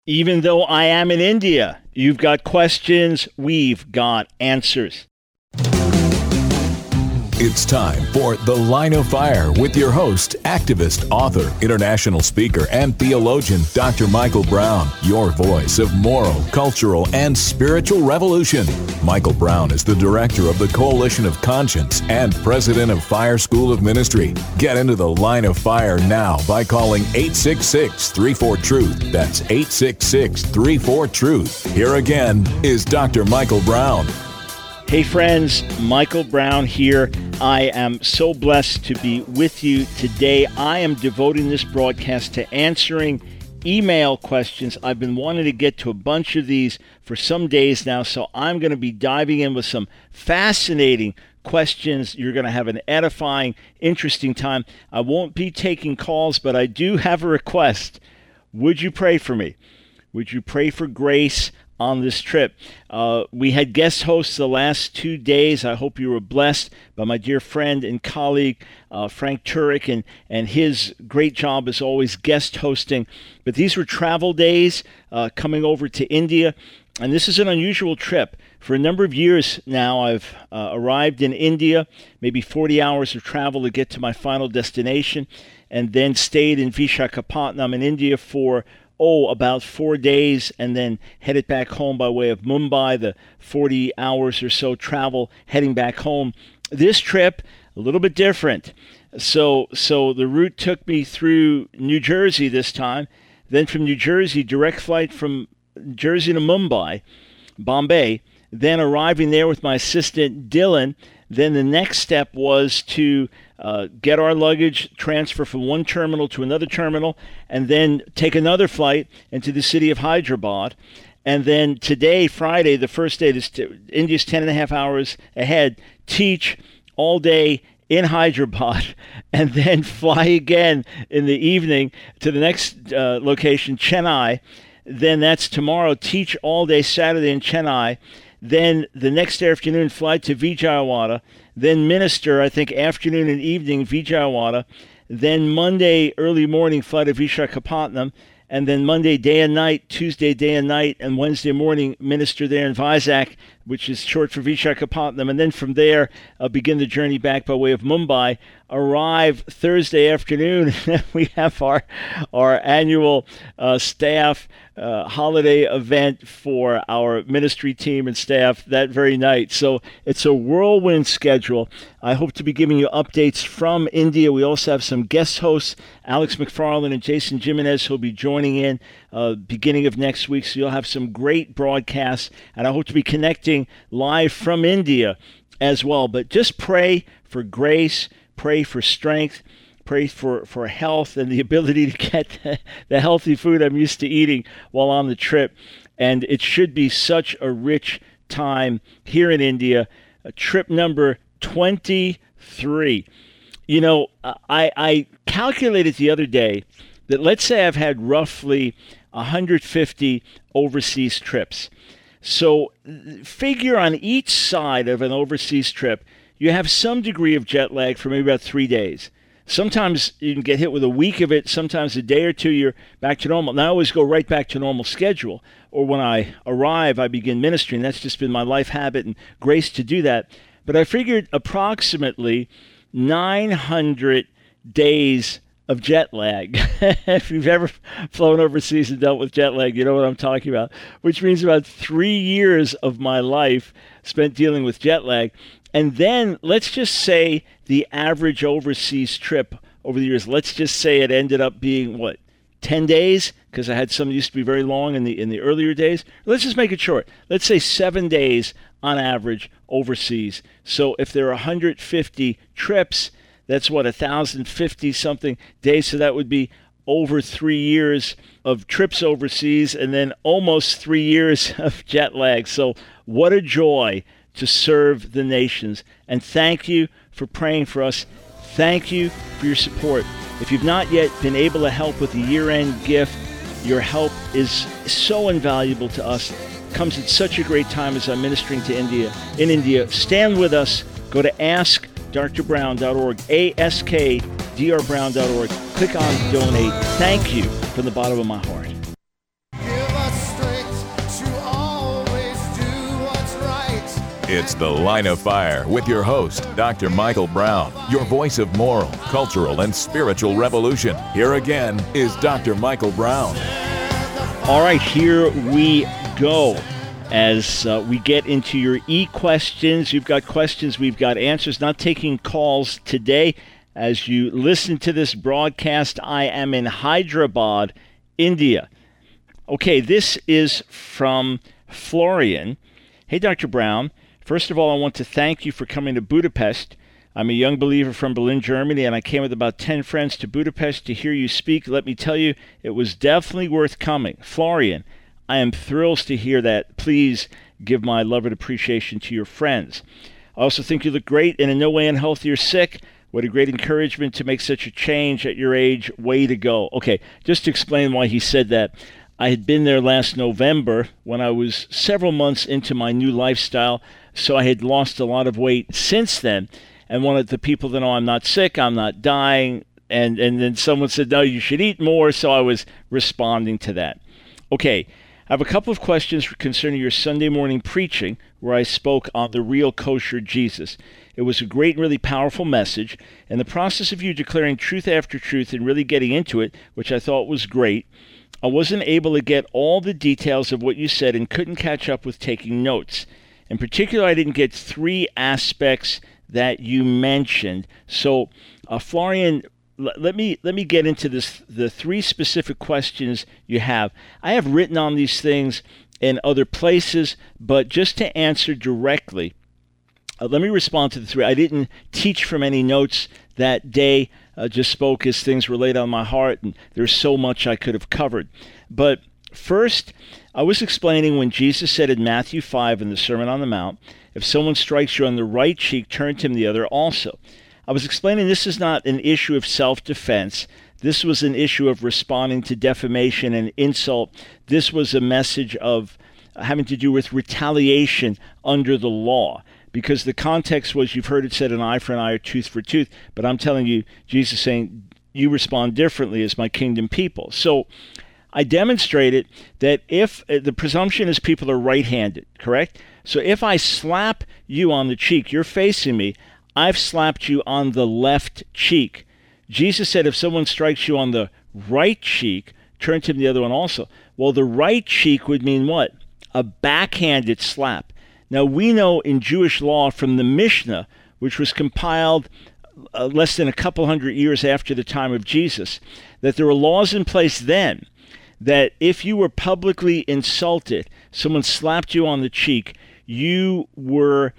Even though I am in India, you've got questions, we've got answers. It's time for The Line of Fire with your host, activist, author, international speaker, and theologian, Dr. Michael Brown, your voice of moral, cultural, and spiritual revolution. Michael Brown is the director of the Coalition of Conscience and president of Fire School of Ministry. Get into The Line of Fire now by calling 866-34-TRUTH. That's 866-34-TRUTH. Here again is Dr. Michael Brown. Hey friends, Michael Brown here. I am so blessed to be with you today. I am devoting this broadcast to answering email questions. I've been wanting to get to a bunch of these for some days now, so I'm going to be diving in with some fascinating questions. You're going to have an edifying, interesting time. I won't be taking calls, but I do have a request. Would you pray for me? Would you pray for grace on this trip? We had guest hosts the last 2 days. I hope you were blessed by my dear friend and colleague, Frank Turek, and his great job as always guest hosting. But these were travel days coming over to India, and this is an unusual trip. For a number of years now, I've arrived in India, maybe 40 hours of travel to get to my final destination, and then stayed in Visakhapatnam in India for about 4 days, and then headed back home by way of Mumbai, the 40 hours or so travel heading back home. This trip, a little bit different. So the route took me through New Jersey this time, then from New Jersey, direct flight from Jersey to Mumbai, Bombay, then arriving there with my assistant Dylan. Then the next step was to get our luggage, transfer from one terminal to another terminal, and then take another flight into the city of Hyderabad. And then today, Friday, the first day, India's 10 and a half hours ahead, teach all day in Hyderabad, and then fly again in the evening to the next location, Chennai. Then that's tomorrow, teach all day Saturday in Chennai. Then the next afternoon, fly to Vijayawada. Then minister, I think, afternoon and evening, Vijayawada. Then Monday, early morning, fly to Visakhapatnam. And then Monday, day and night, Tuesday, day and night, and Wednesday morning, minister there in Vizag, which is short for Visakhapatnam. And then from there, begin the journey back by way of Mumbai. Arrive Thursday afternoon. We have our annual staff holiday event for our ministry team and staff that very night. So it's a whirlwind schedule. I hope to be giving you updates from India. We also have some guest hosts, Alex McFarland and Jason Jimenez, who will be joining in beginning of next week. So you'll have some great broadcasts, and I hope to be connecting live from India as well. But just pray for grace, pray for strength, pray for health and the ability to get the healthy food I'm used to eating while on the trip. And it should be such a rich time here in India. Trip number 23. You know, I calculated the other day that, let's say I've had roughly 150 overseas trips. So figure on each side of an overseas trip, you have some degree of jet lag for maybe about 3 days. Sometimes you can get hit with a week of it. Sometimes a day or two, you're back to normal. Now I always go right back to normal schedule. Or when I arrive, I begin ministering. That's just been my life habit and grace to do that. But I figured approximately 900 days of jet lag. If you've ever flown overseas and dealt with jet lag, you know what I'm talking about, which means about 3 years of my life spent dealing with jet lag. And then let's just say the average overseas trip over the years, let's just say it ended up being, 10 days? Because I had some that used to be very long in the earlier days. Let's just make it short. Let's say 7 days on average overseas. So if there are 150 trips, that's 1,050 something days. So that would be over 3 years of trips overseas, and then almost 3 years of jet lag. So what a joy to serve the nations. And thank you for praying for us. Thank you for your support. If you've not yet been able to help with the year-end gift, your help is so invaluable to us. It comes at such a great time as I'm ministering to India. In India, stand with us. Go to askdrbrown.org, askdrbrown.org. Click on donate. Thank you from the bottom of my heart. It's The Line of Fire with your host, Dr. Michael Brown, your voice of moral, cultural, and spiritual revolution. Here again is Dr. Michael Brown. All right, here we go. As we get into your e-questions, you've got questions, we've got answers. Not taking calls today. As you listen to this broadcast, I am in Hyderabad, India. Okay, this is from Florian. Hey, Dr. Brown. First of all, I want to thank you for coming to Budapest. I'm a young believer from Berlin, Germany, and I came with about 10 friends to Budapest to hear you speak. Let me tell you, it was definitely worth coming. Florian, I am thrilled to hear that. Please give my love and appreciation to your friends. I also think you look great and in no way unhealthy or sick. What a great encouragement to make such a change at your age. Way to go. Okay, just to explain why he said that. I had been there last November when I was several months into my new lifestyle, so I had lost a lot of weight since then and wanted the people to know I'm not sick, I'm not dying, and then someone said, no, you should eat more, so I was responding to that. Okay, I have a couple of questions concerning your Sunday morning preaching where I spoke on the real kosher Jesus. It was a great and really powerful message. In the process of you declaring truth after truth and really getting into it, which I thought was great, I wasn't able to get all the details of what you said and couldn't catch up with taking notes. In particular, I didn't get three aspects that you mentioned. So, Florian, let me get into this. The three specific questions you have. I have written on these things in other places, but just to answer directly, let me respond to the three. I didn't teach from any notes that day. Just spoke as things were laid on my heart, and there's so much I could have covered. But first, I was explaining when Jesus said in Matthew 5 in the Sermon on the Mount, if someone strikes you on the right cheek, turn to him the other also. I was explaining this is not an issue of self-defense. This was an issue of responding to defamation and insult. This was a message of having to do with retaliation under the law. Because the context was, you've heard it said, an eye for an eye or tooth for tooth. But I'm telling you, Jesus saying, you respond differently as my kingdom people. So I demonstrated that if the presumption is people are right-handed, correct? So if I slap you on the cheek, you're facing me, I've slapped you on the left cheek. Jesus said if someone strikes you on the right cheek, turn to him the other one also. Well, the right cheek would mean what? A backhanded slap. Now, we know in Jewish law from the Mishnah, which was compiled less than a couple hundred years after the time of Jesus, that there were laws in place then that if you were publicly insulted, someone slapped you on the cheek, you were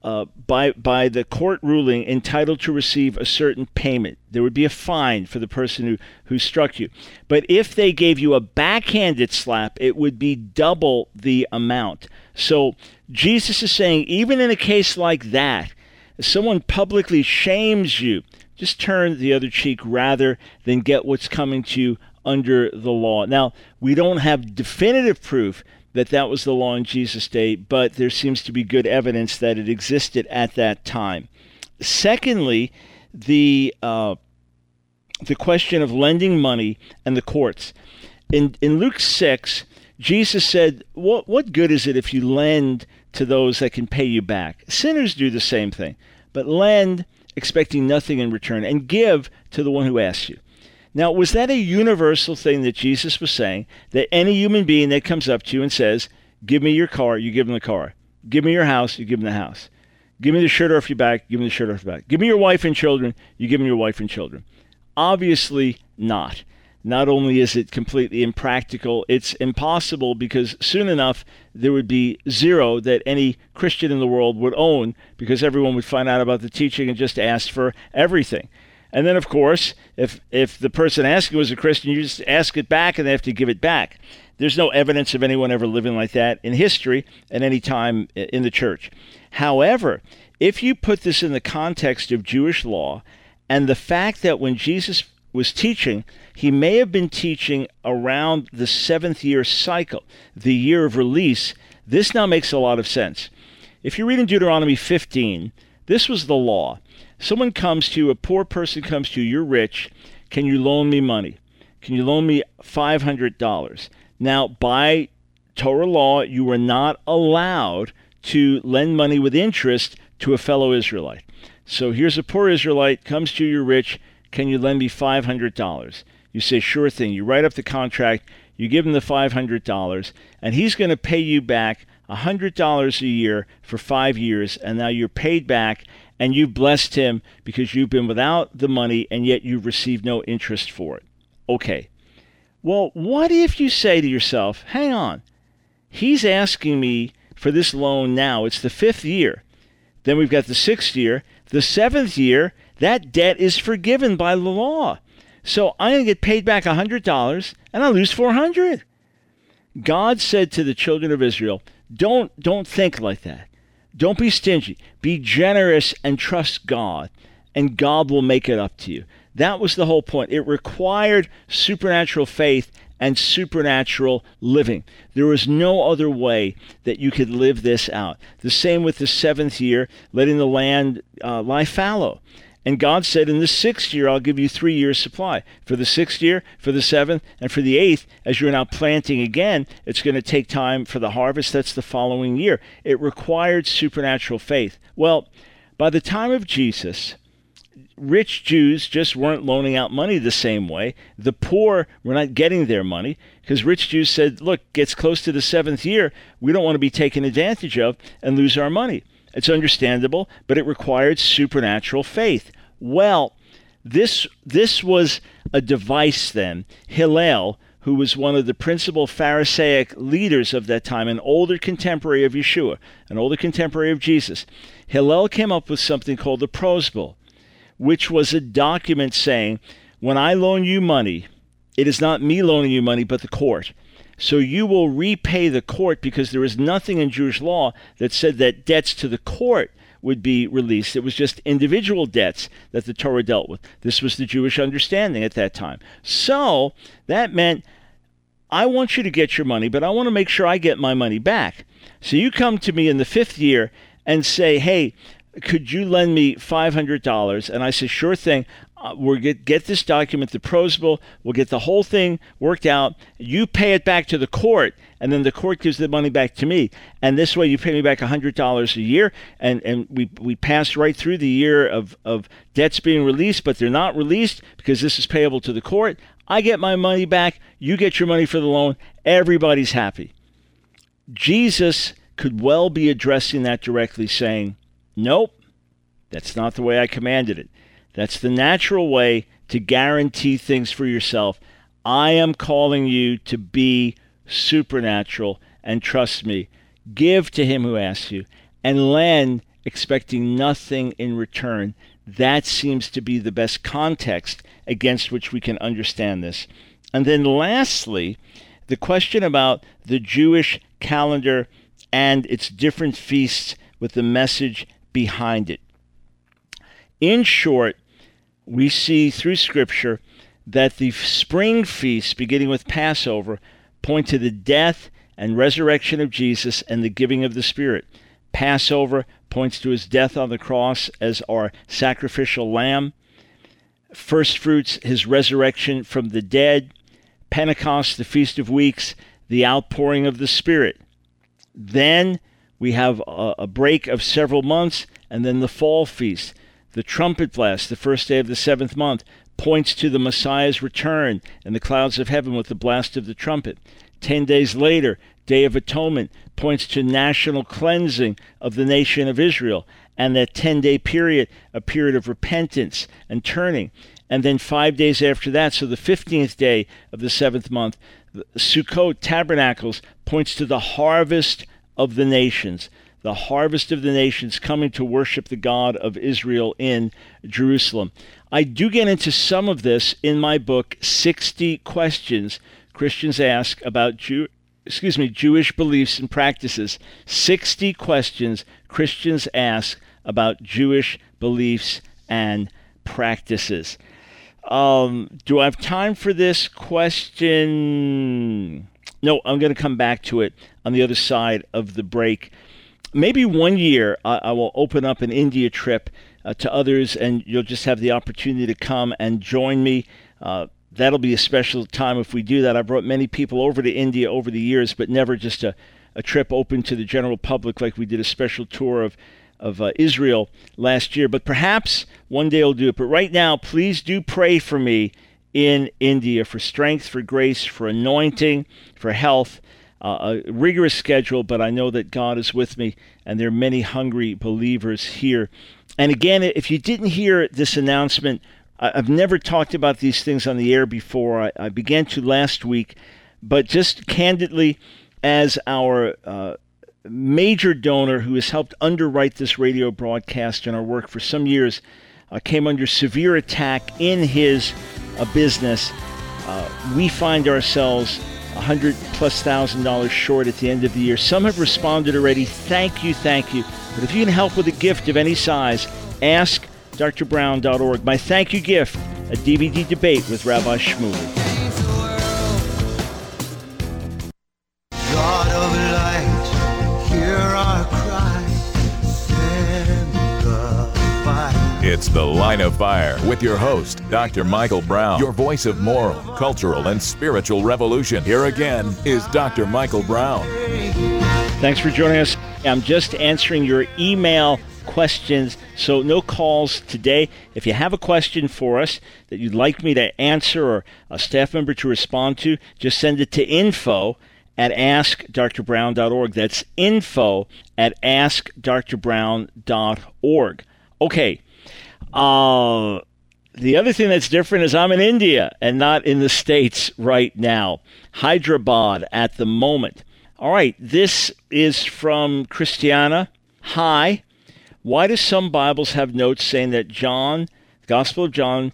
by the court ruling entitled to receive a certain payment. There would be a fine for the person who struck you. But if they gave you a backhanded slap, it would be double the amount. So Jesus is saying, even in a case like that, if someone publicly shames you, just turn the other cheek rather than get what's coming to you under the law. Now, we don't have definitive proof that was the law in Jesus' day, but there seems to be good evidence that it existed at that time. Secondly, the question of lending money and the courts. In Luke 6, Jesus said, what good is it if you lend to those that can pay you back? Sinners do the same thing, but lend expecting nothing in return and give to the one who asks you. Now, was that a universal thing that Jesus was saying, that any human being that comes up to you and says, give me your car, you give them the car. Give me your house, you give them the house. Give me the shirt off your back, give them the shirt off your back. Give me your wife and children, you give them your wife and children. Obviously not. Not only is it completely impractical, it's impossible because soon enough there would be zero that any Christian in the world would own because everyone would find out about the teaching and just ask for everything. And then, of course, if the person asking was a Christian, you just ask it back and they have to give it back. There's no evidence of anyone ever living like that in history at any time in the church. However, if you put this in the context of Jewish law and the fact that when Jesus was teaching, he may have been teaching around the 7th year cycle, the year of release, this now makes a lot of sense. If you read in Deuteronomy 15, this was the law. Someone comes to you, a poor person comes to you, you're rich, can you loan me money? Can you loan me $500? Now, by Torah law, you were not allowed to lend money with interest to a fellow Israelite. So here's a poor Israelite, comes to you, you're rich, can you lend me $500? You say, sure thing. You write up the contract, you give him the $500, and he's going to pay you back $100 a year for 5 years, and now you're paid back, and you've blessed him because you've been without the money, and yet you've received no interest for it. Okay. Well, what if you say to yourself, hang on, he's asking me for this loan now. It's the 5th year. Then we've got the 6th year. The 7th year, that debt is forgiven by the law. So I'm going to get paid back $100, and I lose $400. God said to the children of Israel, don't think like that. Don't be stingy. Be generous and trust God, and God will make it up to you. That was the whole point. It required supernatural faith and supernatural living. There was no other way that you could live this out. The same with the 7th year, letting the land lie fallow. And God said, in the 6th year, I'll give you 3 years' supply. For the 6th year, for the 7th, and for the 8th, as you're now planting again, it's going to take time for the harvest. That's the following year. It required supernatural faith. Well, by the time of Jesus, rich Jews just weren't loaning out money the same way. The poor were not getting their money because rich Jews said, look, gets close to the 7th year, we don't want to be taken advantage of and lose our money. It's understandable, but it required supernatural faith. Well, this was a device then. Hillel, who was one of the principal Pharisaic leaders of that time, an older contemporary of Yeshua, an older contemporary of Jesus, Hillel came up with something called the Prosbul, which was a document saying, when I loan you money, it is not me loaning you money, but the court. So you will repay the court, because there is nothing in Jewish law that said that debts to the court would be released. It was just individual debts that the Torah dealt with. This was the Jewish understanding at that time. So that meant, I want you to get your money, but I want to make sure I get my money back. So you come to me in the 5th year and say, hey, could you lend me $500? And I say, sure thing. We'll get this document, the Prosbul. We'll get the whole thing worked out. You pay it back to the court, and then the court gives the money back to me. And this way you pay me back $100 a year, and we pass right through the year of debts being released, but they're not released because this is payable to the court. I get my money back. You get your money for the loan. Everybody's happy. Jesus could well be addressing that directly, saying, nope, that's not the way I commanded it. That's the natural way to guarantee things for yourself. I am calling you to be supernatural, and trust me, give to him who asks you, and lend expecting nothing in return. That seems to be the best context against which we can understand this. And then lastly, the question about the Jewish calendar and its different feasts with the message behind it. In short, we see through Scripture that the spring feasts, beginning with Passover, point to the death and resurrection of Jesus and the giving of the Spirit. Passover points to his death on the cross as our sacrificial lamb. First fruits, his resurrection from the dead. Pentecost, the Feast of Weeks, the outpouring of the Spirit. Then we have a break of several months, and then the fall feast. The trumpet blast, the first day of the 7th month, points to the Messiah's return in the clouds of heaven with the blast of the trumpet. 10 days later, Day of Atonement, points to national cleansing of the nation of Israel, and that 10-day period, a period of repentance and turning. And then 5 days after that, so the 15th day of the 7th month, Sukkot, Tabernacles, points to the harvest of the nations. The harvest of the nations coming to worship the God of Israel in Jerusalem. I do get into some of this in my book, 60 Questions Christians Ask About Jewish Beliefs and Practices. 60 questions Christians ask about Jewish beliefs and practices. Do I have time for this question? No, I'm going to come back to it on the other side of the break. Maybe one year I will open up an India trip to others, and you'll just have the opportunity to come and join me. That'll be a special time if we do that. I brought many people over to India over the years, but never just a a trip open to the general public like we did a special tour of Israel last year. But perhaps one day I'll do it. But right now, please do pray for me in India for strength, for grace, for anointing, for health. A rigorous schedule, but I know that God is with me, and there are many hungry believers here. And again, if you didn't hear this announcement, I've never talked about these things on the air before. I began to last week, but just candidly, as our major donor who has helped underwrite this radio broadcast and our work for some years came under severe attack in his business, we find ourselves $100,000+ short at the end of the year. Some have responded already. Thank you. But if you can help with a gift of any size, ask drbrown.org. My thank you gift, a DVD debate with Rabbi Shmuley. God of light, hear our cry, send the fire. It's The Line of Fire with your host, Dr. Michael Brown, your voice of moral, cultural, and spiritual revolution. Here again is Dr. Michael Brown. Thanks for joining us. I'm just answering your email questions, so no calls today. If you have a question for us that you'd like me to answer or a staff member to respond to, just send it to info@askdrbrown.org. That's info@askdrbrown.org. Okay. The other thing that's different is I'm in India and not in the States right now. Hyderabad at the moment. All right, this is from Christiana. Hi. Why do some Bibles have notes saying that John, the Gospel of John,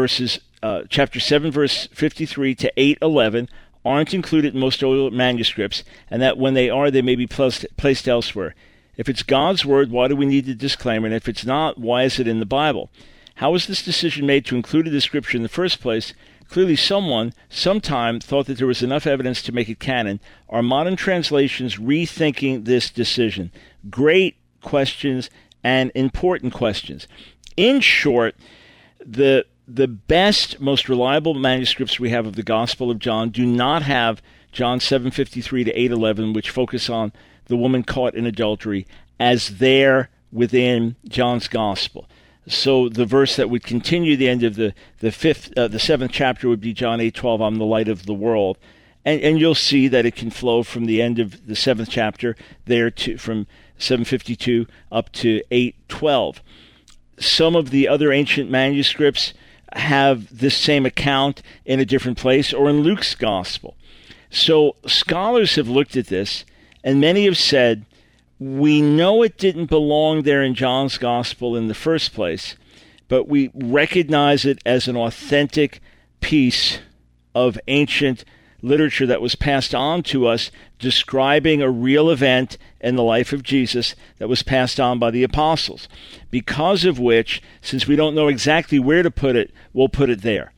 chapter 7, verse 53 to 8:11, aren't included in most older manuscripts, and that when they are, they may be placed elsewhere? If it's God's word, why do we need the disclaimer? And if it's not, why is it in the Bible? How was this decision made to include the scripture in the first place? Clearly someone, sometime, thought that there was enough evidence to make it canon. Are modern translations rethinking this decision? Great questions and important questions. In short, the best, most reliable manuscripts we have of the Gospel of John do not have John 7:53 to 8:11, which focus on the woman caught in adultery, as there within John's Gospel. So the verse that would continue the end of the seventh chapter would be John 8:12. I'm the light of the world, and you'll see that it can flow from the end of the seventh chapter there to from 7:52 up to 8:12. Some of the other ancient manuscripts have this same account in a different place or in Luke's Gospel. So scholars have looked at this, and many have said, we know it didn't belong there in John's Gospel in the first place, but we recognize it as an authentic piece of ancient literature that was passed on to us, describing a real event in the life of Jesus that was passed on by the apostles. Because of which, since we don't know exactly where to put it, we'll put it there.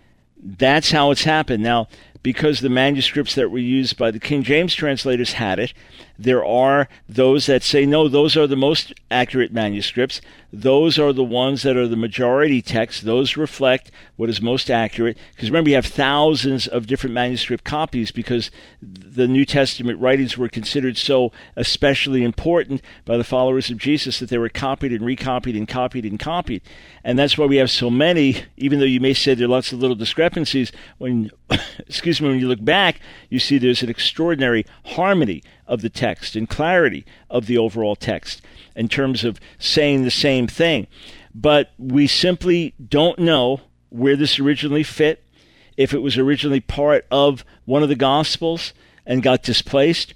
That's how it's happened. Now, because the manuscripts that were used by the King James translators had it, there are those that say, no, those are the most accurate manuscripts. Those are the ones that are the majority text. Those reflect what is most accurate. Because remember, you have thousands of different manuscript copies because the New Testament writings were considered so especially important by the followers of Jesus that they were copied and recopied and copied and copied. And that's why we have so many, even though you may say there are lots of little discrepancies. When you look back, you see there's an extraordinary harmony of the text and clarity of the overall text in terms of saying the same thing. But we simply don't know where this originally fit, if it was originally part of one of the Gospels and got displaced,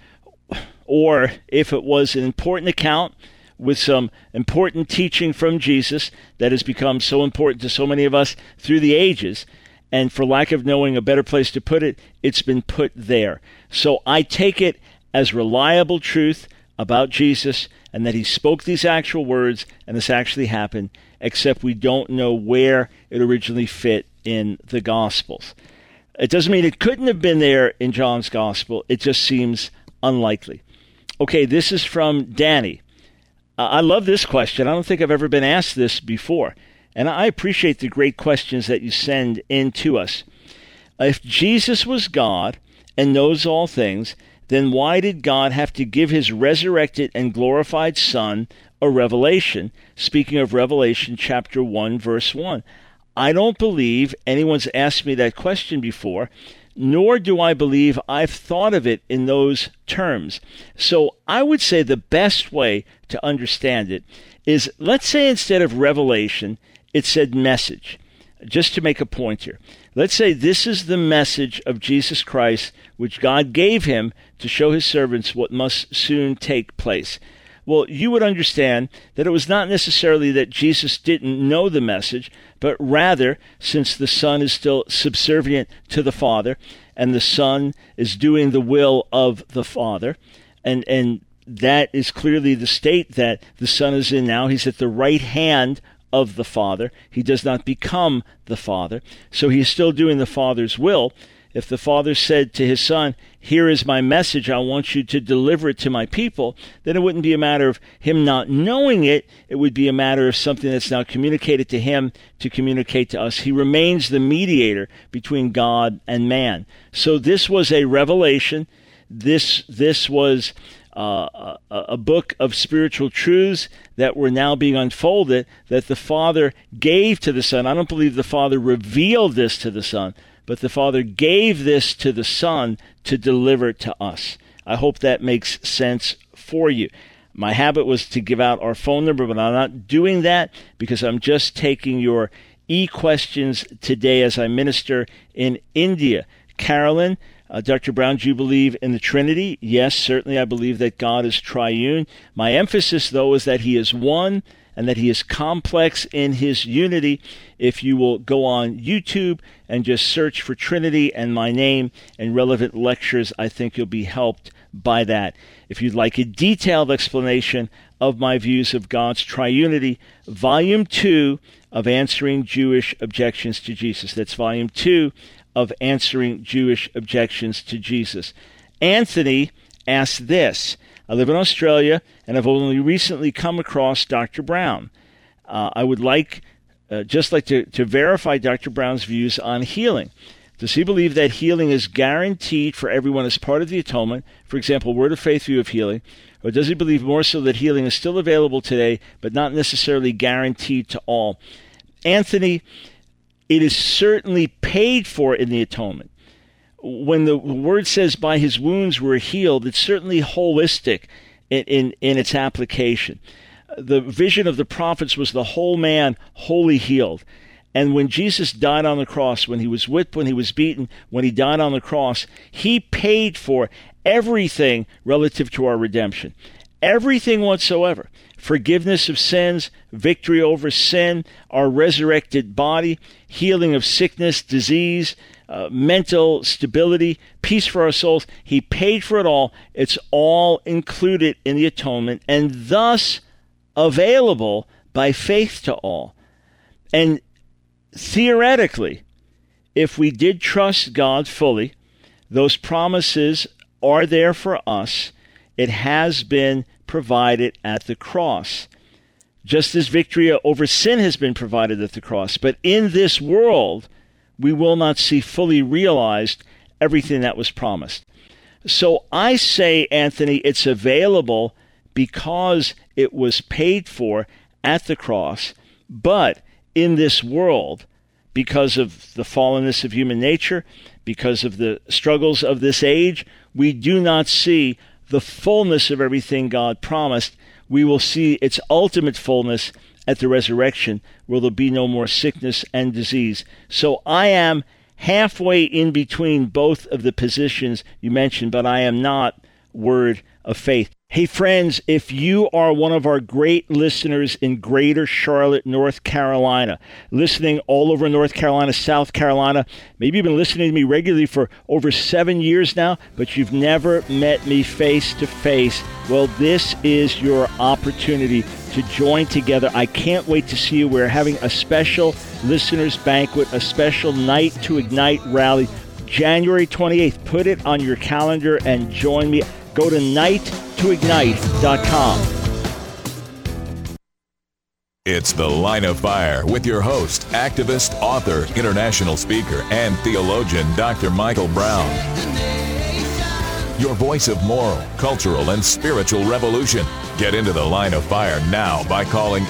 or if it was an important account with some important teaching from Jesus that has become so important to so many of us through the ages, and for lack of knowing a better place to put it, it's been put there. So I take it as reliable truth about Jesus and that he spoke these actual words and this actually happened, except we don't know where it originally fit in the Gospels. It doesn't mean it couldn't have been there in John's Gospel. It just seems unlikely. Okay, this is from Danny. I love this question. I don't think I've ever been asked this before. And I appreciate the great questions that you send in to us. If Jesus was God and knows all things, then why did God have to give his resurrected and glorified Son a revelation? Speaking of Revelation chapter 1, verse 1. I don't believe anyone's asked me that question before, nor do I believe I've thought of it in those terms. So I would say the best way to understand it is, let's say instead of revelation, it said message, just to make a point here. Let's say this is the message of Jesus Christ, which God gave him to show his servants what must soon take place. Well, you would understand that it was not necessarily that Jesus didn't know the message, but rather, since the Son is still subservient to the Father, and the Son is doing the will of the Father, and that is clearly the state that the Son is in now. He's at the right hand of the Father. He does not become the Father, so he's still doing the Father's will. If the Father said to his Son, here is my message, I want you to deliver it to my people, then it wouldn't be a matter of him not knowing it. It would be a matter of something that's now communicated to him to communicate to us. He remains the mediator between God and man. So this was a revelation. This was a book of spiritual truths that were now being unfolded that the Father gave to the Son. I don't believe the Father revealed this to the Son, but the Father gave this to the Son to deliver to us. I hope that makes sense for you. My habit was to give out our phone number, but I'm not doing that because I'm just taking your e-questions today as I minister in India. Carolyn, Dr. Brown, do you believe in the Trinity? Yes, certainly I believe that God is triune. My emphasis, though, is that he is one and that he is complex in his unity. If you will go on YouTube and just search for Trinity and my name and relevant lectures, I think you'll be helped by that. If you'd like a detailed explanation of my views of God's triunity, Volume 2 of Answering Jewish Objections to Jesus. That's Volume 2 of Answering Jewish Objections to Jesus. Anthony asked this. I live in Australia, and I've only recently come across Dr. Brown. I would just like to verify Dr. Brown's views on healing. Does he believe that healing is guaranteed for everyone as part of the atonement? For example, Word of Faith view of healing. Or does he believe more so that healing is still available today, but not necessarily guaranteed to all? Anthony, it is certainly paid for in the atonement. When the word says by his wounds we're healed, it's certainly holistic in its application. The vision of the prophets was the whole man wholly healed. And when Jesus died on the cross, when he was whipped, when he was beaten, when he died on the cross, he paid for everything relative to our redemption. Everything whatsoever. Forgiveness of sins, victory over sin, our resurrected body, healing of sickness, disease, mental stability, peace for our souls. He paid for it all. It's all included in the atonement and thus available by faith to all. And theoretically, if we did trust God fully, those promises are there for us. It has been provided at the cross, just as victory over sin has been provided at the cross. But in this world, we will not see fully realized everything that was promised. So I say, Anthony, it's available because it was paid for at the cross, but in this world, because of the fallenness of human nature, because of the struggles of this age, we do not see the fullness of everything God promised. We will see its ultimate fullness at the resurrection, where there'll be no more sickness and disease. So I am halfway in between both of the positions you mentioned, but I am not Word of Faith. Hey friends, if you are one of our great listeners in Greater Charlotte, North Carolina, listening all over North Carolina, South Carolina, maybe you've been listening to me regularly for over 7 years now, but you've never met me face to face, well, this is your opportunity to join together. I can't wait to see you. We're having a special listeners banquet, a special Night to Ignite rally, January 28th. Put it on your calendar and join me. Go to nighttoignite.com. It's The Line of Fire with your host, activist, author, international speaker, and theologian, Dr. Michael Brown. your voice of moral, cultural, and spiritual revolution. Get into the line of fire now by calling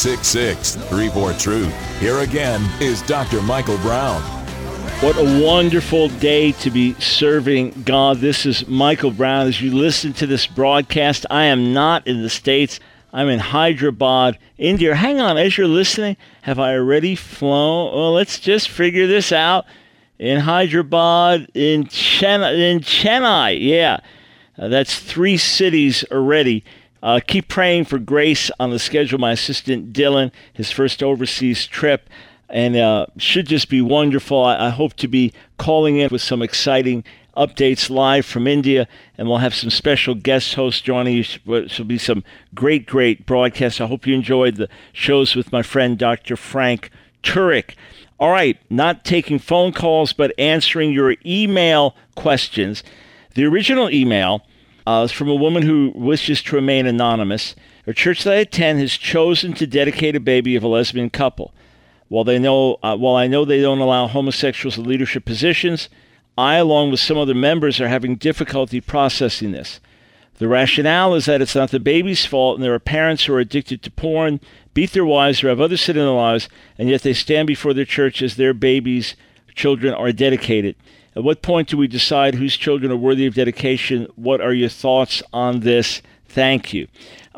866-34-TRUTH. Here again is Dr. Michael Brown. What a wonderful day to be serving God. This is Michael Brown. As you listen to this broadcast, I am not in the States. I'm in Hyderabad, India. Hang on, as you're listening, have I already flown? Well, let's just figure this out. In Hyderabad, in Chennai. Yeah, that's 3 cities already. Keep praying for grace on the schedule. My assistant, Dylan, his first overseas trip, and should just be wonderful. I hope to be calling in with some exciting updates live from India, and we'll have some special guest hosts joining you. This will be some great broadcasts. I hope you enjoyed the shows with my friend, Dr. Frank Turek. All right, not taking phone calls, but answering your email questions. The original email is from a woman who wishes to remain anonymous. Her church that I attend has chosen to dedicate a baby of a lesbian couple. While I know they don't allow homosexuals in leadership positions, I, along with some other members, are having difficulty processing this. The rationale is that it's not the baby's fault, and there are parents who are addicted to porn, beat their wives, or have other sin in their lives, and yet they stand before their church as their babies' children are dedicated. At what point do we decide whose children are worthy of dedication? What are your thoughts on this? Thank you.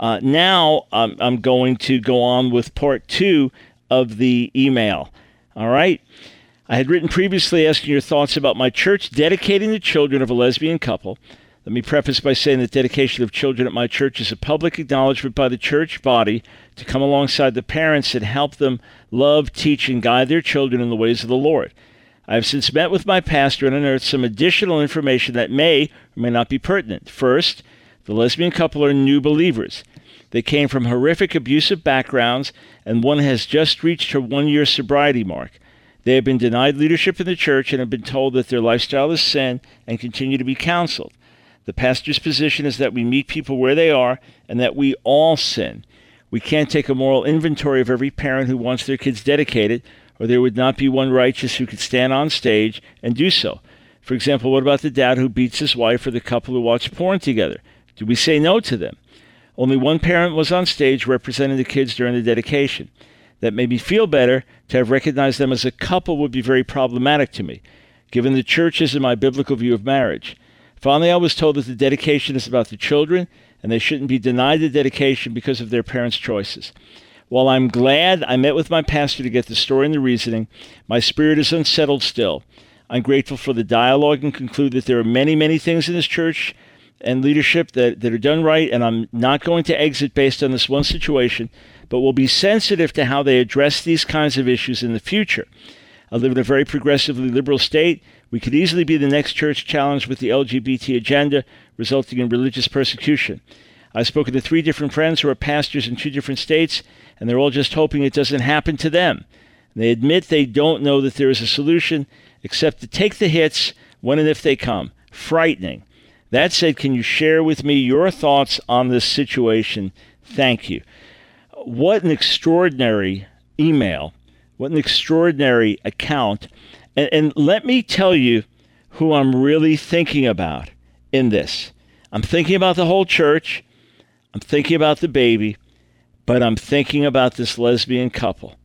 Now I'm going to go on with part 2 of the email. All right? I had written previously asking your thoughts about my church dedicating the children of a lesbian couple. Let me preface by saying that dedication of children at my church is a public acknowledgement by the church body to come alongside the parents and help them love, teach, and guide their children in the ways of the Lord. I have since met with my pastor and unearthed some additional information that may or may not be pertinent. First, the lesbian couple are new believers. They came from horrific abusive backgrounds, and one has just reached her 1-year sobriety mark. They have been denied leadership in the church and have been told that their lifestyle is sin and continue to be counseled. The pastor's position is that we meet people where they are and that we all sin. We can't take a moral inventory of every parent who wants their kids dedicated, or there would not be one righteous who could stand on stage and do so. For example, what about the dad who beats his wife or the couple who watch porn together? Do we say no to them? Only one parent was on stage representing the kids during the dedication. That made me feel better. To have recognized them as a couple would be very problematic to me, given the church's and my biblical view of marriage. Finally, I was told that the dedication is about the children, and they shouldn't be denied the dedication because of their parents' choices. While I'm glad I met with my pastor to get the story and the reasoning, my spirit is unsettled still. I'm grateful for the dialogue and conclude that there are many things in this church and leadership that are done right, and I'm not going to exit based on this one situation, but will be sensitive to how they address these kinds of issues in the future. I live in a very progressively liberal state. We could easily be the next church challenged with the LGBT agenda, resulting in religious persecution. I've spoken to 3 different friends who are pastors in 2 different states, and they're all just hoping it doesn't happen to them. They admit they don't know that there is a solution except to take the hits when and if they come. Frightening. That said, can you share with me your thoughts on this situation? Thank you. What an extraordinary email. What an extraordinary account. And let me tell you who I'm really thinking about in this. I'm thinking about the whole church. I'm thinking about the baby. But I'm thinking about this lesbian couple.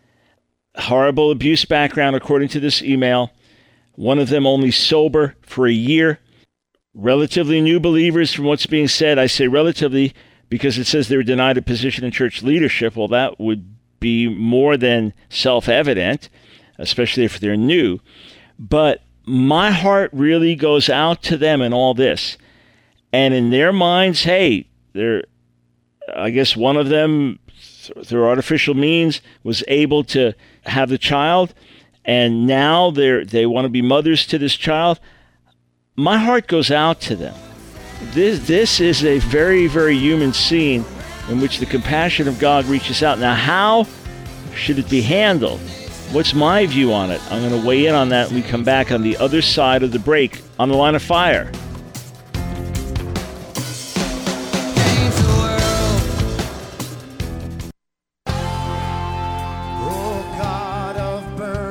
Horrible abuse background, according to this email. One of them only sober for a year. Relatively new believers from what's being said. I say relatively because it says they were denied a position in church leadership. Well, that would be more than self-evident, especially if they're new. But my heart really goes out to them in all this. And in their minds, hey, I guess one of them, through artificial means, was able to have the child, and now they want to be mothers to this child. My heart goes out to them. This is a very, very human scene in which the compassion of God reaches out. Now, how should it be handled? What's my view on it? I'm going to weigh in on that when we come back on the other side of the break on The Line of Fire.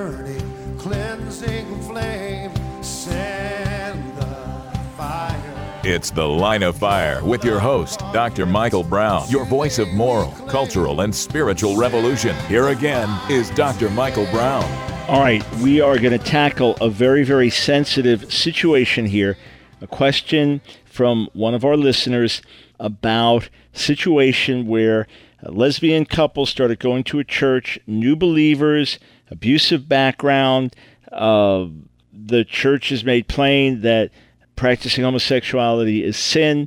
Cleansing flame, send the fire. It's The Line of Fire with your host, Dr. Michael Brown, your voice of moral, cultural, and spiritual revolution. Here again is Dr. Michael Brown. All right, we are going to tackle a very, very sensitive situation here. A question from one of our listeners about a situation where a lesbian couple started going to a church, new believers, abusive background. The church has made plain that practicing homosexuality is sin.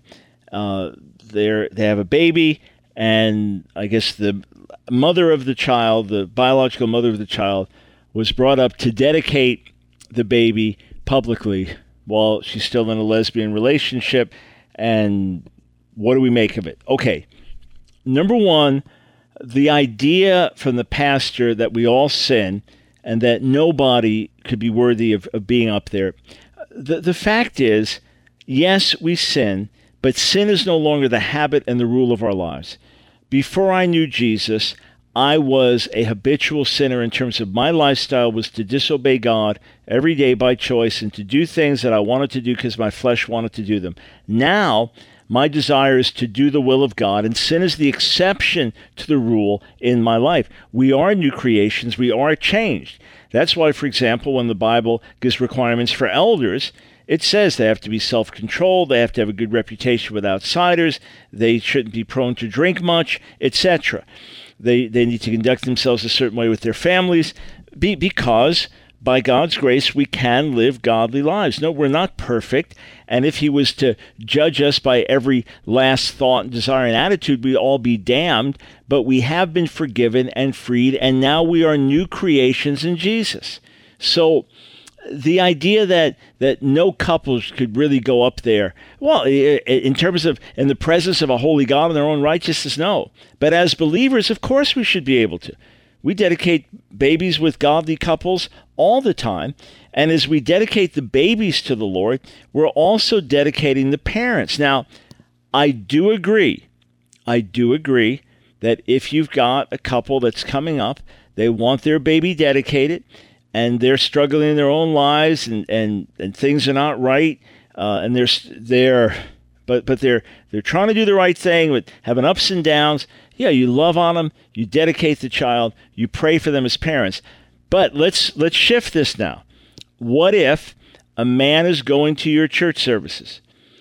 They have a baby, and I guess the mother of the child, the biological mother of the child, was brought up to dedicate the baby publicly while she's still in a lesbian relationship. And what do we make of it? Okay, number one, the idea from the pastor that we all sin and that nobody could be worthy of being up there. The fact is, yes, we sin, but sin is no longer the habit and the rule of our lives. Before I knew Jesus, I was a habitual sinner in terms of my lifestyle was to disobey God every day by choice and to do things that I wanted to do because my flesh wanted to do them. Now, my desire is to do the will of God, and sin is the exception to the rule in my life. We are new creations. We are changed. That's why, for example, when the Bible gives requirements for elders, it says they have to be self-controlled, they have to have a good reputation with outsiders, they shouldn't be prone to drink much, etc. They need to conduct themselves a certain way with their families because by God's grace, we can live godly lives. No, we're not perfect. And if he was to judge us by every last thought and desire and attitude, we'd all be damned. But we have been forgiven and freed, and now we are new creations in Jesus. So the idea that no couples could really go up there, well, in terms of in the presence of a holy God in their own righteousness, no. But as believers, of course we should be able to. We dedicate babies with godly couples all the time. And as we dedicate the babies to the Lord, we're also dedicating the parents. Now, I do agree that if you've got a couple that's coming up, they want their baby dedicated, and they're struggling in their own lives, and things are not right, and they're trying to do the right thing, but having ups and downs. Yeah, you love on them, you dedicate the child, you pray for them as parents. But let's shift this now. What if a man is going to your church services?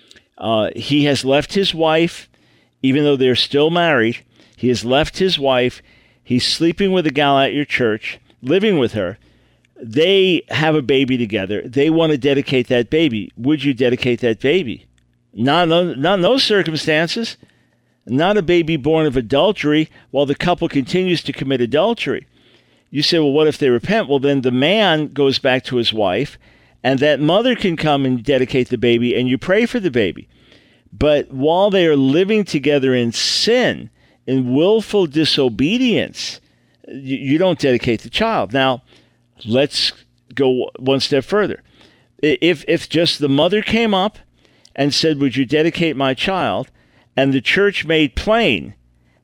He has left his wife, even though they're still married. He has left his wife. He's sleeping with a gal at your church, living with her. They have a baby together. They want to dedicate that baby. Would you dedicate that baby? Not in those circumstances. Not a baby born of adultery while the couple continues to commit adultery. You say, well, what if they repent? Well, then the man goes back to his wife, and that mother can come and dedicate the baby, and you pray for the baby. But while they are living together in sin, in willful disobedience, you don't dedicate the child. Now, let's go one step further. If just the mother came up and said, would you dedicate my child? And the church made plain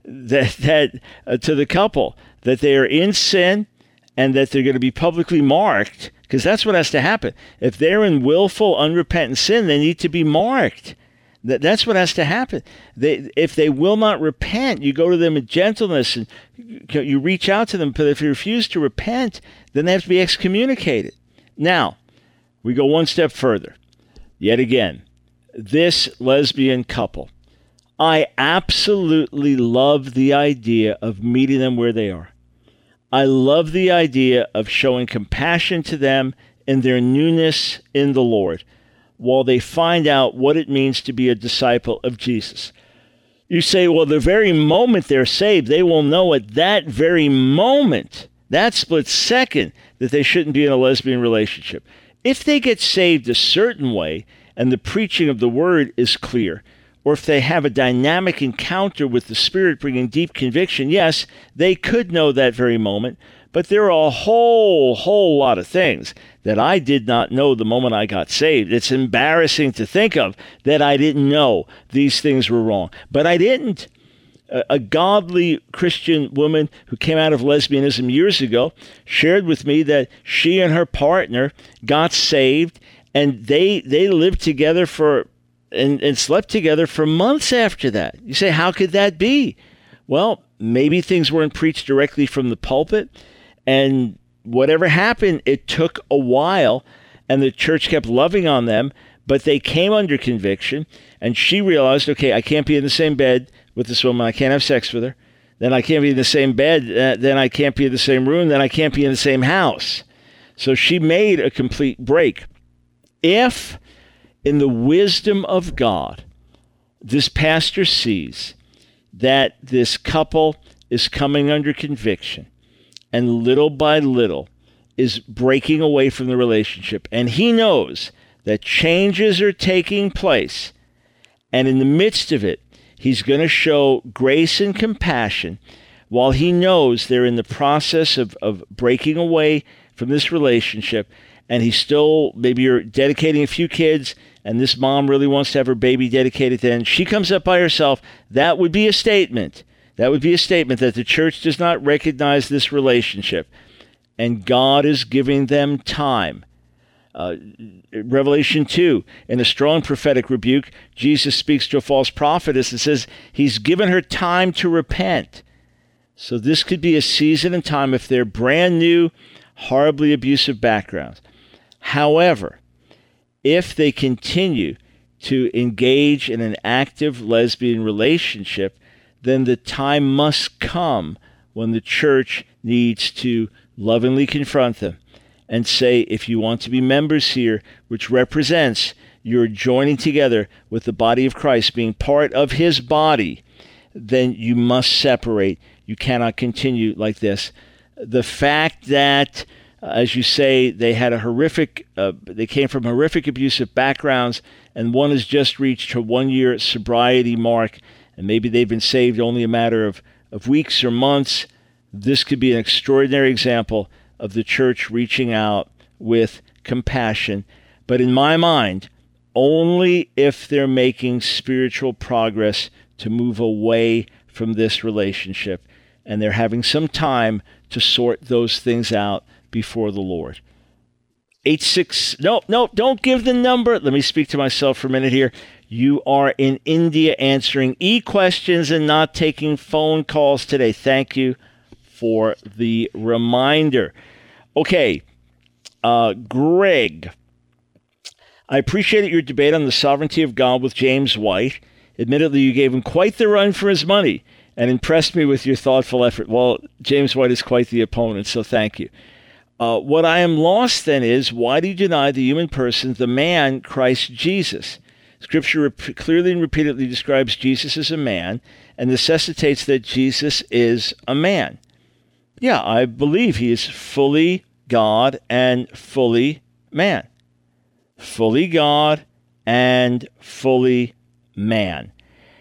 that to the couple that they are in sin and that they're going to be publicly marked, because that's what has to happen. If they're in willful, unrepentant sin, they need to be marked. That's what has to happen. If they will not repent, you go to them in gentleness and you reach out to them. But if they refuse to repent, then they have to be excommunicated. Now, we go one step further. Yet again, this lesbian couple, I absolutely love the idea of meeting them where they are. I love the idea of showing compassion to them in their newness in the Lord while they find out what it means to be a disciple of Jesus. You say, well, the very moment they're saved, they will know at that very moment, that split second, that they shouldn't be in a lesbian relationship. If they get saved a certain way and the preaching of the word is clear, or if they have a dynamic encounter with the Spirit bringing deep conviction, yes, they could know that very moment. But there are a whole lot of things that I did not know the moment I got saved. It's embarrassing to think of that I didn't know these things were wrong. But I didn't. A godly Christian woman who came out of lesbianism years ago shared with me that she and her partner got saved, and they lived together for and slept together for months after that. You say, how could that be? Well, maybe things weren't preached directly from the pulpit, and whatever happened, it took a while, and the church kept loving on them, but they came under conviction, and she realized, okay, I can't be in the same bed with this woman. I can't have sex with her. Then I can't be in the same bed. Then I can't be in the same room. Then I can't be in the same house. So she made a complete break. If, in the wisdom of God, this pastor sees that this couple is coming under conviction and little by little is breaking away from the relationship, and he knows that changes are taking place, and in the midst of it, he's going to show grace and compassion while he knows they're in the process of breaking away from this relationship, and he's still, maybe you're dedicating a few kids, and this mom really wants to have her baby dedicated then. She comes up by herself. That would be a statement. That would be a statement that the church does not recognize this relationship, and God is giving them time. Revelation 2, in a strong prophetic rebuke, Jesus speaks to a false prophetess and says he's given her time to repent. So this could be a season and time if they're brand new, horribly abusive backgrounds. However, if they continue to engage in an active lesbian relationship, then the time must come when the church needs to lovingly confront them and say, if you want to be members here, which represents you're joining together with the body of Christ, being part of his body, then you must separate. You cannot continue like this. The fact that, as you say, they had a horrific, they came from horrific abusive backgrounds, and one has just reached her 1-year sobriety mark, and maybe they've been saved only a matter of weeks or months. This could be an extraordinary example of the church reaching out with compassion. But in my mind, only if they're making spiritual progress to move away from this relationship, and they're having some time to sort those things out before the Lord. 86, no, don't give the number. Let me speak to myself for a minute here. You are in India answering e-questions and not taking phone calls today. Thank you for the reminder. Okay, Greg, I appreciated your debate on the sovereignty of God with James White. Admittedly, you gave him quite the run for his money and impressed me with your thoughtful effort. Well, James White is quite the opponent, so thank you. What I am lost then is, why do you deny the human person, the man, Christ Jesus? Scripture clearly and repeatedly describes Jesus as a man and necessitates that Jesus is a man. Yeah, I believe he is fully God and fully man. Fully God and fully man.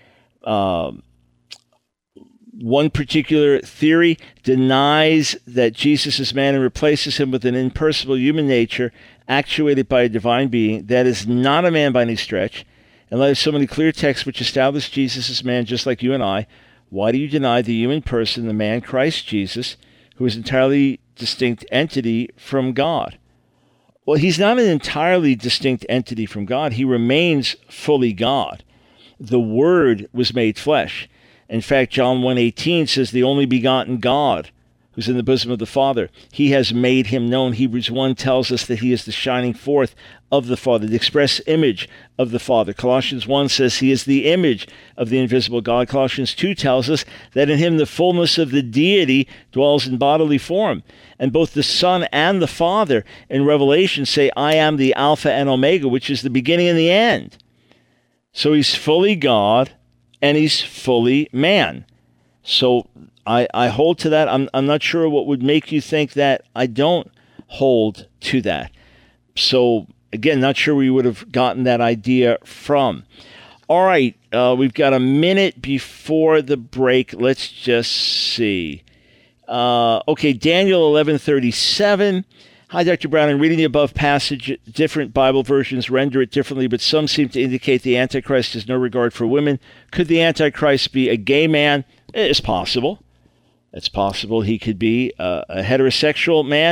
One particular theory denies that Jesus is man and replaces him with an impersonal human nature actuated by a divine being. That is not a man by any stretch. In light of so many clear texts which establish Jesus as man just like you and I, why do you deny the human person, the man Christ Jesus, who is an entirely distinct entity from God? Well, he's not an entirely distinct entity from God. He remains fully God. The Word was made flesh. In fact, John 1:18 says the only begotten God who's in the bosom of the Father, he has made him known. Hebrews 1 tells us that he is the shining forth of the Father, the express image of the Father. Colossians 1 says he is the image of the invisible God. Colossians 2 tells us that in him the fullness of the deity dwells in bodily form. And both the Son and the Father in Revelation say, I am the Alpha and Omega, which is the beginning and the end. So he's fully God and he's fully man. So I hold to that. I'm not sure what would make you think that I don't hold to that. So again, not sure where you would have gotten that idea from. All right, we've got a minute before the break. Let's just see. Okay, Daniel 11:37. Hi, Dr. Brown. In reading the above passage, different Bible versions render it differently, but some seem to indicate the Antichrist has no regard for women. Could the Antichrist be a gay man? It's possible. It's possible he could be a heterosexual man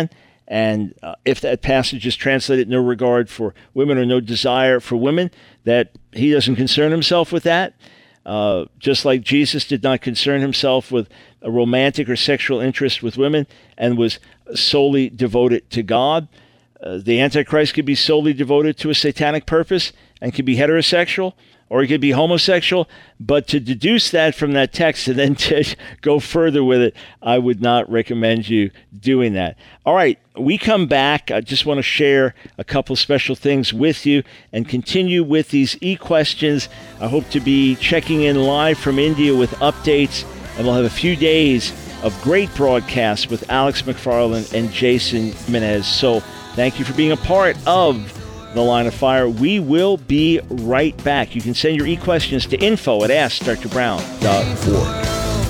And if that passage is translated no regard for women or no desire for women, that he doesn't concern himself with that. Just like Jesus did not concern himself with a romantic or sexual interest with women and was solely devoted to God. The Antichrist could be solely devoted to a satanic purpose and could be heterosexual, or he could be homosexual. But to deduce that from that text and then to go further with it, I would not recommend you doing that. All right, we come back. I just want to share a couple special things with you and continue with these e-questions. I hope to be checking in live from India with updates, and we'll have a few days of great broadcasts with Alex McFarland and Jason Menez. So thank you for being a part of The Line of Fire. We will be right back. You can send your e-questions to info@AskDrBrown.org.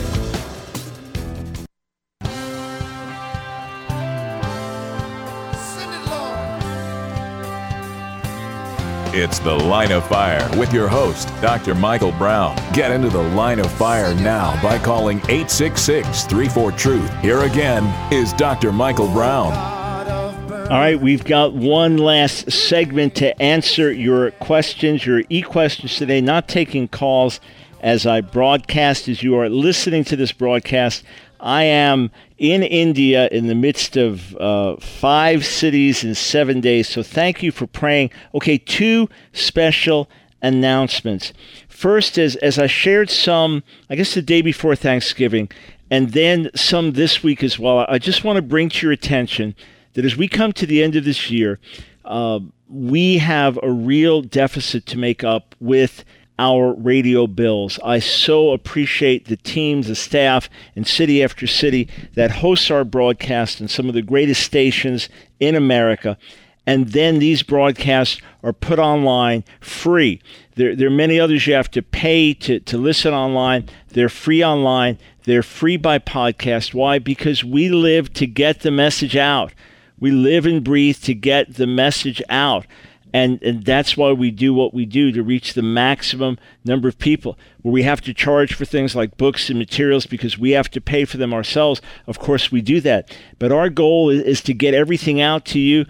It's The Line of Fire with your host, Dr. Michael Brown. Get into The Line of Fire now by calling 866-34-TRUTH. Here again is Dr. Michael Brown. All right, we've got one last segment to answer your questions, your e-questions today, not taking calls as I broadcast. As you are listening to this broadcast, I am in India in the midst of 5 cities in 7 days, so thank you for praying. Okay, 2 special announcements. First, as I shared some, I guess the day before Thanksgiving, and then some this week as well, I just want to bring to your attention that as we come to the end of this year, we have a real deficit to make up with our radio bills. I so appreciate the teams, the staff, and city after city that hosts our broadcast in some of the greatest stations in America. And then these broadcasts are put online free. There are many others you have to pay to listen online. They're free online. They're free by podcast. Why? Because we live to get the message out. We live and breathe to get the message out. And that's why we do what we do, to reach the maximum number of people. Where we have to charge for things like books and materials because we have to pay for them ourselves, of course we do that. But our goal is to get everything out to you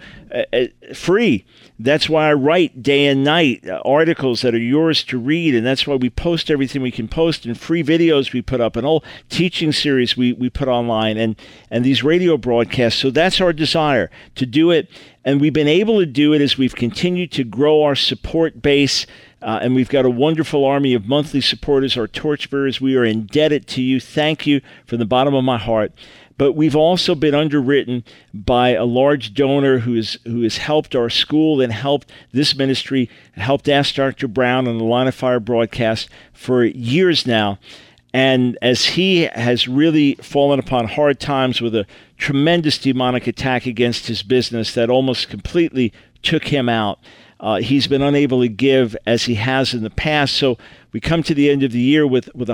free. That's why I write day and night articles that are yours to read, and that's why we post everything we can post, and free videos we put up, an old teaching series we put online, and these radio broadcasts. So that's our desire, to do it. And we've been able to do it as we've continued to grow our support base, and we've got a wonderful army of monthly supporters, our torchbearers. We are indebted to you. Thank you from the bottom of my heart. But we've also been underwritten by a large donor who has helped our school and helped this ministry, helped Ask Dr. Brown on the Line of Fire broadcast for years now. And as he has really fallen upon hard times with a tremendous demonic attack against his business that almost completely took him out, he's been unable to give as he has in the past. So we come to the end of the year with a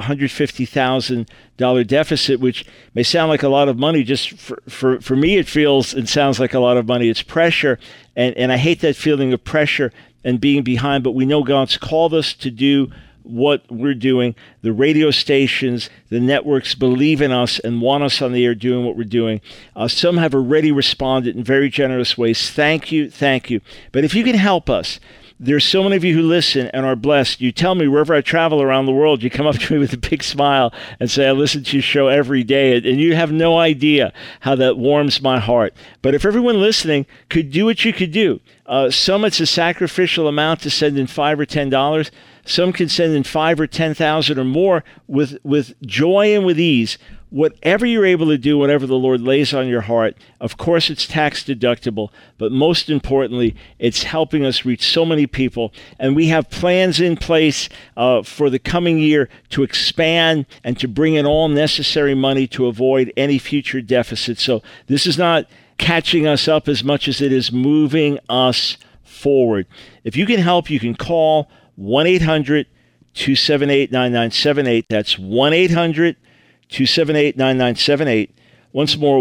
$150,000 deficit, which may sound like a lot of money. Just for me, it feels and sounds like a lot of money. It's pressure, and I hate that feeling of pressure and being behind, but we know God's called us to do what we're doing. The radio stations, the networks believe in us and want us on the air doing what we're doing. Some have already responded in very generous ways. Thank you, thank you. But if you can help us, there's so many of you who listen and are blessed. You tell me wherever I travel around the world, you come up to me with a big smile and say, I listen to your show every day. And you have no idea how that warms my heart. But if everyone listening could do what you could do, some it's a sacrificial amount to send in $5 or $10. Some can send in $5,000 or $10,000 or more with joy and with ease. Whatever you're able to do, whatever the Lord lays on your heart, of course it's tax deductible, but most importantly, it's helping us reach so many people. And we have plans in place for the coming year to expand and to bring in all necessary money to avoid any future deficits. So this is not catching us up as much as it is moving us forward. If you can help, you can call 1-800-278-9978. That's 1-800-278-9978. Once more,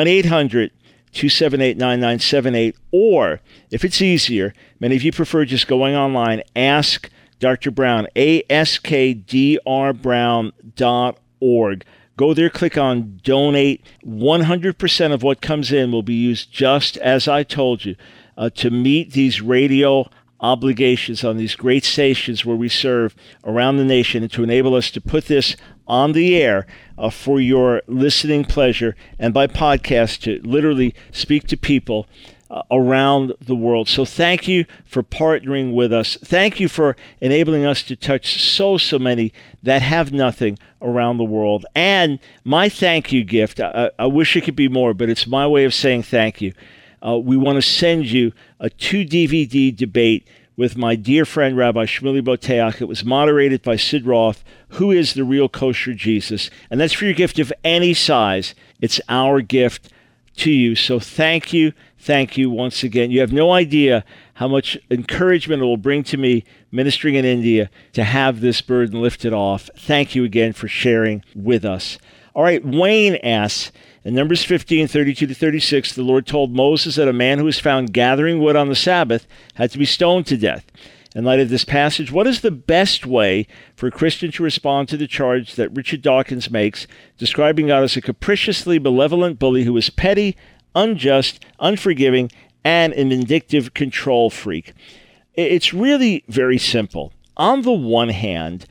1-800-278-9978. Or, if it's easier, many of you prefer just going online, Ask Dr. Brown, AskDrBrown.org. Go there, click on donate. 100% of what comes in will be used just as I told you to meet these radio obligations on these great stations where we serve around the nation, and to enable us to put this on the air for your listening pleasure, and by podcast to literally speak to people around the world. So thank you for partnering with us. Thank you for enabling us to touch so many that have nothing around the world. And my thank you gift, I wish it could be more, but it's my way of saying thank you. We want to send you a 2-DVD debate with my dear friend, Rabbi Shmuley Boteach. It was moderated by Sid Roth. Who is the real kosher Jesus? And that's for your gift of any size. It's our gift to you. So thank you once again. You have no idea how much encouragement it will bring to me ministering in India to have this burden lifted off. Thank you again for sharing with us. All right, Wayne asks, in Numbers 15:32-36, the Lord told Moses that a man who was found gathering wood on the Sabbath had to be stoned to death. In light of this passage, what is the best way for a Christian to respond to the charge that Richard Dawkins makes, describing God as a capriciously benevolent bully who is petty, unjust, unforgiving, and an vindictive control freak? It's really very simple. On the one hand,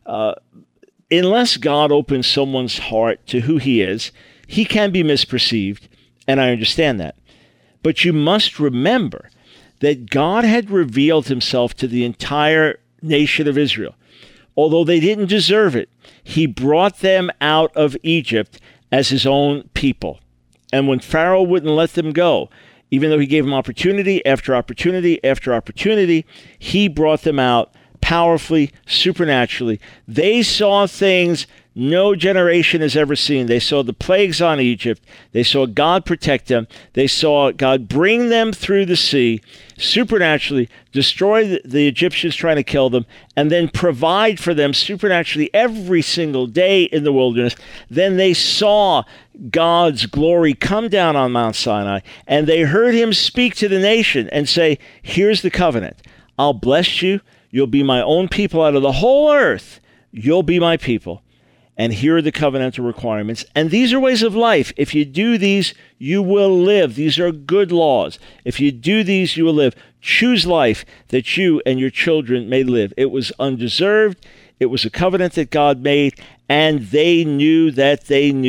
unless God opens someone's heart to who he is, he can be misperceived, and I understand that. But you must remember that God had revealed himself to the entire nation of Israel. Although they didn't deserve it, he brought them out of Egypt as his own people. And when Pharaoh wouldn't let them go, even though he gave them opportunity after opportunity after opportunity, he brought them out powerfully, supernaturally. They saw things no generation has ever seen. They saw the plagues on Egypt. They saw God protect them. They saw God bring them through the sea, supernaturally destroy the Egyptians trying to kill them, and then provide for them supernaturally every single day in the wilderness. Then they saw God's glory come down on Mount Sinai, and they heard him speak to the nation and say, here's the covenant. I'll bless you. You'll be my own people out of the whole earth. You'll be my people. And here are the covenantal requirements. And these are ways of life. If you do these, you will live. These are good laws. If you do these, you will live. Choose life that you and your children may live. It was undeserved. It was a covenant that God made. And they knew that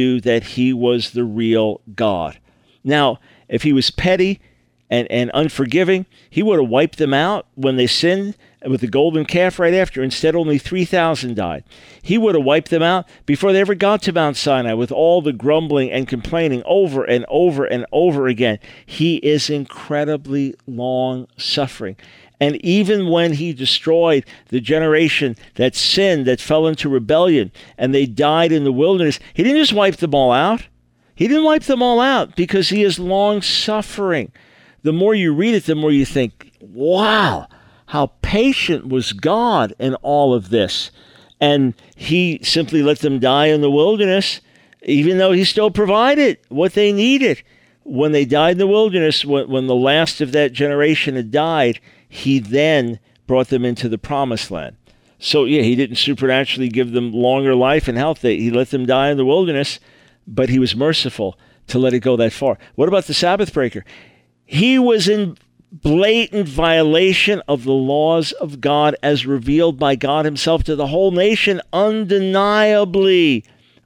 he was the real God. Now, if he was petty and unforgiving, he would have wiped them out when they sinned with the golden calf right after. Instead, only 3,000 died. He would have wiped them out before they ever got to Mount Sinai with all the grumbling and complaining over and over and over again. He is incredibly long-suffering. And even when he destroyed the generation that sinned, that fell into rebellion, and they died in the wilderness, he didn't just wipe them all out. He didn't wipe them all out because he is long-suffering. The more you read it, the more you think, wow, how patient was God in all of this. And he simply let them die in the wilderness, even though he still provided what they needed. When they died in the wilderness, when the last of that generation had died, he then brought them into the promised land. So, yeah, he didn't supernaturally give them longer life and health. He let them die in the wilderness, but he was merciful to let it go that far. What about the Sabbath breaker? He was in blatant violation of the laws of God as revealed by God himself to the whole nation, undeniably.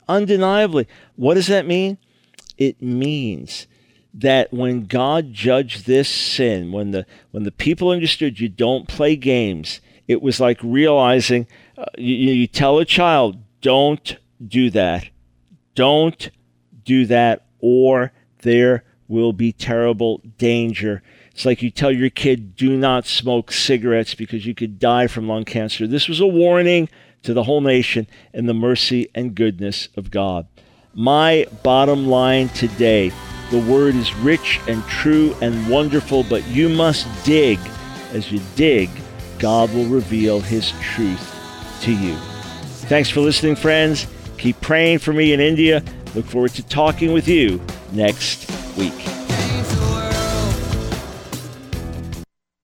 What does that mean? It means that when God judged this sin, when the people understood you don't play games, it was like realizing, you tell a child, don't do that. Don't do that, or there will be terrible danger. It's like you tell your kid, do not smoke cigarettes because you could die from lung cancer. This was a warning to the whole nation and the mercy and goodness of God. My bottom line today, the word is rich and true and wonderful, but you must dig. As you dig, God will reveal his truth to you. Thanks for listening, friends. Keep praying for me in India. Look forward to talking with you next week.